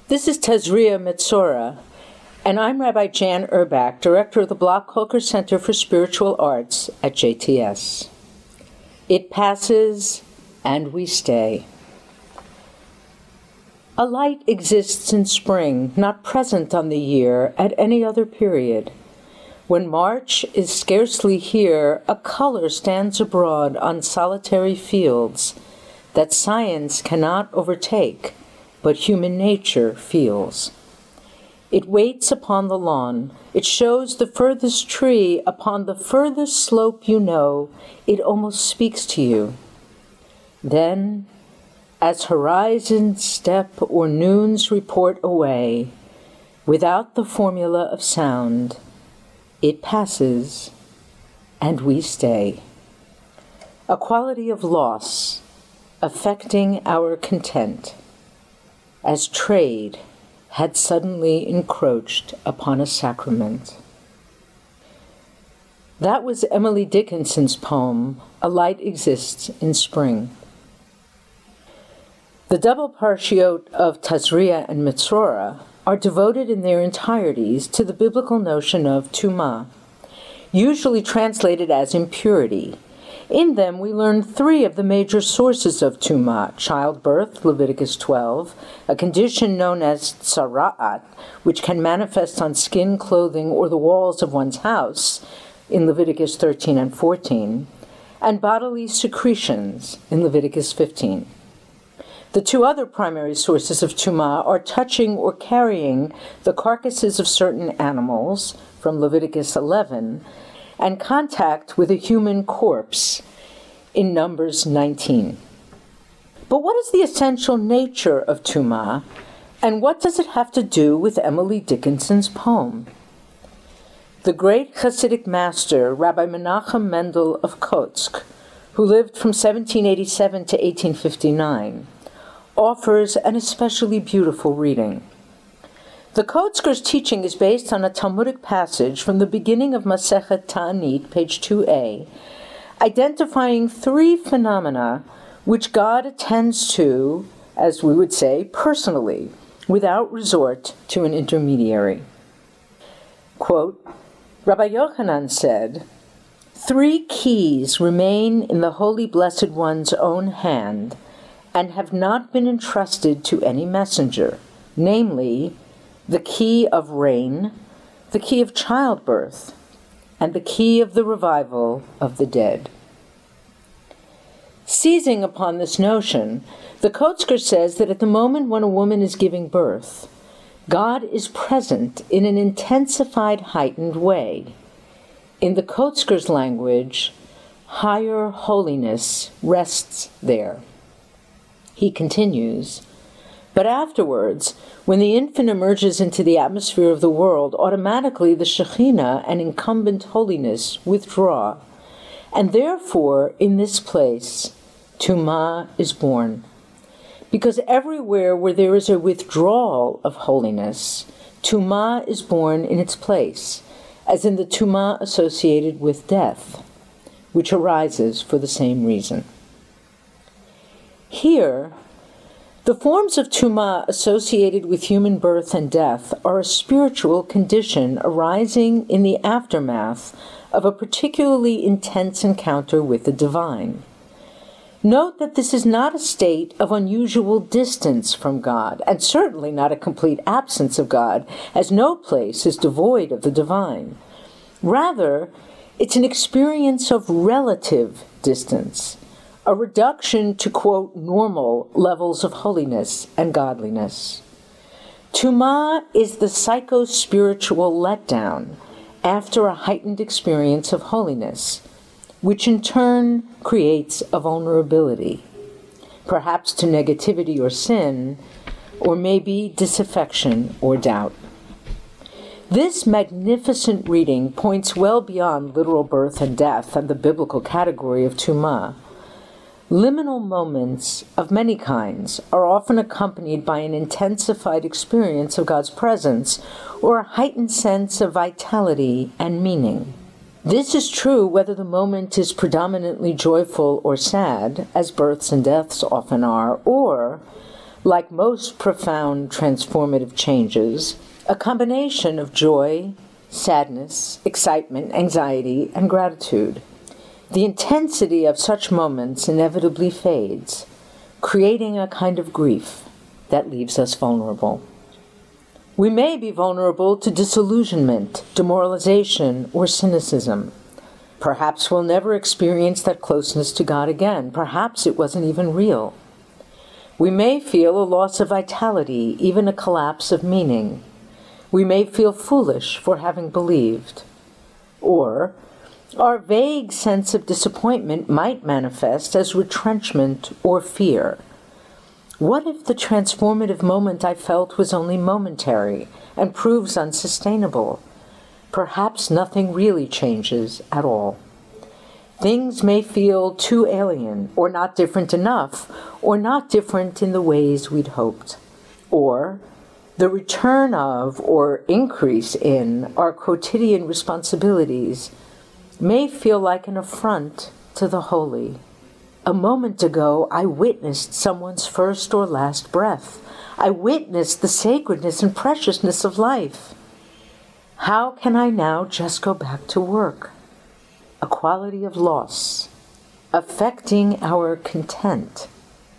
This is Tazria Metzora, and I'm Rabbi Jan Urbach, Director of the Block Kolker Center for Spiritual Arts at JTS. It passes, and we stay. A light exists in spring, not present on the year at any other period. When March is scarcely here, a color stands abroad on solitary fields that science cannot overtake, but human nature feels. It waits upon the lawn. It shows the furthest tree upon the furthest slope you know. It almost speaks to you. Then, as horizons step or noons report away, without the formula of sound, it passes, and we stay. A quality of loss, affecting our content, as trade had suddenly encroached upon a sacrament. That was Emily Dickinson's poem, A Light Exists in Spring. The double parshiot of Tazria and Metzora are devoted in their entireties to the biblical notion of tumah, usually translated as impurity. In them, we learn three of the major sources of tumah: childbirth, Leviticus 12, a condition known as tzara'at, which can manifest on skin, clothing, or the walls of one's house, in Leviticus 13 and 14, and bodily secretions, in Leviticus 15. The two other primary sources of tumah are touching or carrying the carcasses of certain animals, from Leviticus 11, and contact with a human corpse, in Numbers 19. But what is the essential nature of tumah, and what does it have to do with Emily Dickinson's poem? The great Hasidic master, Rabbi Menachem Mendel of Kotsk, who lived from 1787 to 1859, offers an especially beautiful reading. The Kotzker's teaching is based on a Talmudic passage from the beginning of Masechet Ta'anit, page 2a, identifying three phenomena which God attends to, as we would say, personally, without resort to an intermediary. Quote, Rabbi Yochanan said, "Three keys remain in the Holy Blessed One's own hand and have not been entrusted to any messenger, namely, the key of rain, the key of childbirth, and the key of the revival of the dead." Seizing upon this notion, the Kotzker says that at the moment when a woman is giving birth, God is present in an intensified, heightened way. In the Kotzker's language, higher holiness rests there. He continues, but afterwards, when the infant emerges into the atmosphere of the world, automatically the Shekhinah and incumbent holiness withdraw, and therefore, in this place, tumah is born. Because everywhere where there is a withdrawal of holiness, tumah is born in its place, as in the tumah associated with death, which arises for the same reason. Here, the forms of tumah associated with human birth and death are a spiritual condition arising in the aftermath of a particularly intense encounter with the divine. Note that this is not a state of unusual distance from God, and certainly not a complete absence of God, as no place is devoid of the divine. Rather, it's an experience of relative distance, a reduction to, quote, normal levels of holiness and godliness. Tumah is the psycho-spiritual letdown after a heightened experience of holiness, which in turn creates a vulnerability, perhaps to negativity or sin, or maybe disaffection or doubt. This magnificent reading points well beyond literal birth and death and the biblical category of tumah. Liminal moments of many kinds are often accompanied by an intensified experience of God's presence or a heightened sense of vitality and meaning. This is true whether the moment is predominantly joyful or sad, as births and deaths often are, or, Like most profound transformative changes, a combination of joy, sadness, excitement, anxiety, and gratitude. The intensity of such moments inevitably fades, creating a kind of grief that leaves us vulnerable. We may be vulnerable to disillusionment, demoralization, or cynicism. Perhaps we'll never experience that closeness to God again. Perhaps it wasn't even real. We may feel a loss of vitality, even a collapse of meaning. We may feel foolish for having believed. Or our vague sense of disappointment might manifest as retrenchment or fear. What if the transformative moment I felt was only momentary and proves unsustainable? Perhaps nothing really changes at all. Things may feel too alien, or not different enough, or not different in the ways we'd hoped. Or the return of or increase in our quotidian responsibilities may feel like an affront to the holy. A moment ago, I witnessed someone's first or last breath. I witnessed the sacredness and preciousness of life. How can I now just go back to work? A quality of loss, affecting our content,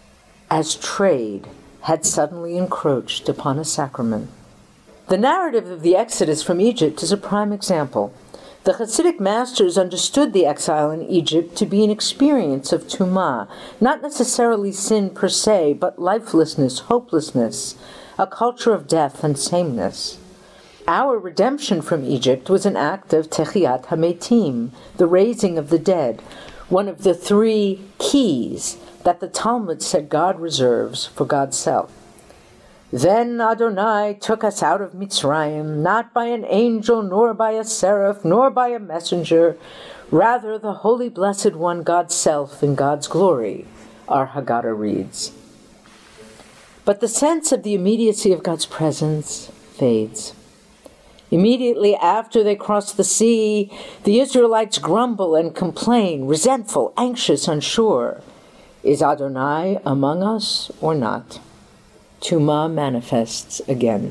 as trade had suddenly encroached upon a sacrament. The narrative of the Exodus from Egypt is a prime example. The Hasidic masters understood the exile in Egypt to be an experience of tumah, not necessarily sin per se, but lifelessness, hopelessness, a culture of death and sameness. Our redemption from Egypt was an act of Techiyat HaMetim, the raising of the dead, one of the three keys that the Talmud said God reserves for God's self. Then Adonai took us out of Mitzrayim, not by an angel, nor by a seraph, nor by a messenger, rather the Holy Blessed One, God's self in God's glory, our Haggadah reads. But the sense of the immediacy of God's presence fades. Immediately after they cross the sea, the Israelites grumble and complain, resentful, anxious, unsure. Is Adonai among us or not? Tumah manifests again.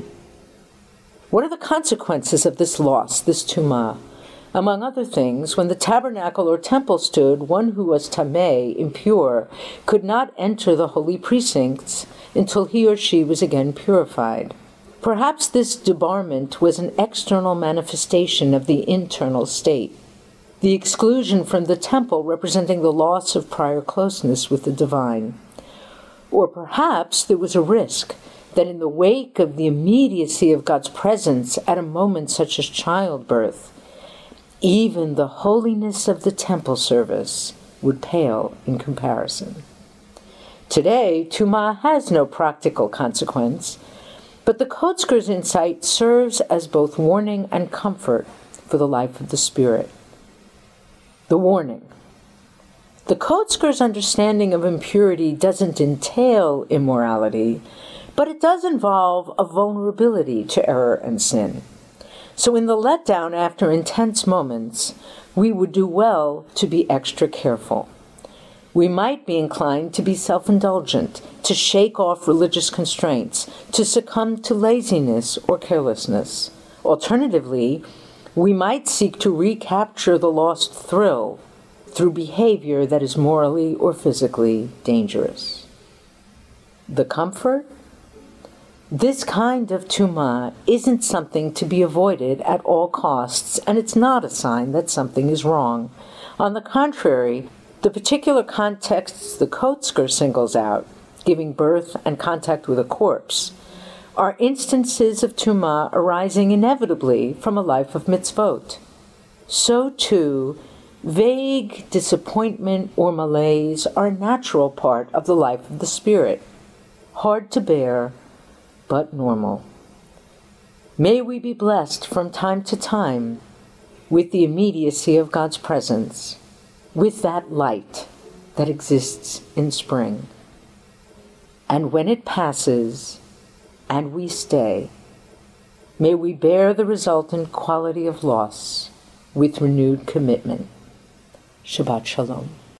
What are the consequences of this loss, this tumah? Among other things, when the tabernacle or temple stood, one who was tameh, impure, could not enter the holy precincts until he or she was again purified. Perhaps this debarment was an external manifestation of the internal state, the exclusion from the temple representing the loss of prior closeness with the divine. Or perhaps there was a risk that in the wake of the immediacy of God's presence at a moment such as childbirth, even the holiness of the temple service would pale in comparison. Today, tumah has no practical consequence, but the Kotzker's insight serves as both warning and comfort for the life of the Spirit. The warning. The Kotzker's understanding of impurity doesn't entail immorality, but it does involve a vulnerability to error and sin. So in the letdown after intense moments, we would do well to be extra careful. We might be inclined to be self-indulgent, to shake off religious constraints, to succumb to laziness or carelessness. Alternatively, we might seek to recapture the lost thrill through behavior that is morally or physically dangerous. The comfort? This kind of tumah isn't something to be avoided at all costs, and it's not a sign that something is wrong. On the contrary, the particular contexts the Kotzker singles out, giving birth and contact with a corpse, are instances of tumah arising inevitably from a life of mitzvot. So too, vague disappointment or malaise are a natural part of the life of the Spirit, hard to bear, but normal. May we be blessed from time to time with the immediacy of God's presence, with that light that exists in spring. And when it passes, and we stay, may we bear the resultant quality of loss with renewed commitment. Shabbat Shalom.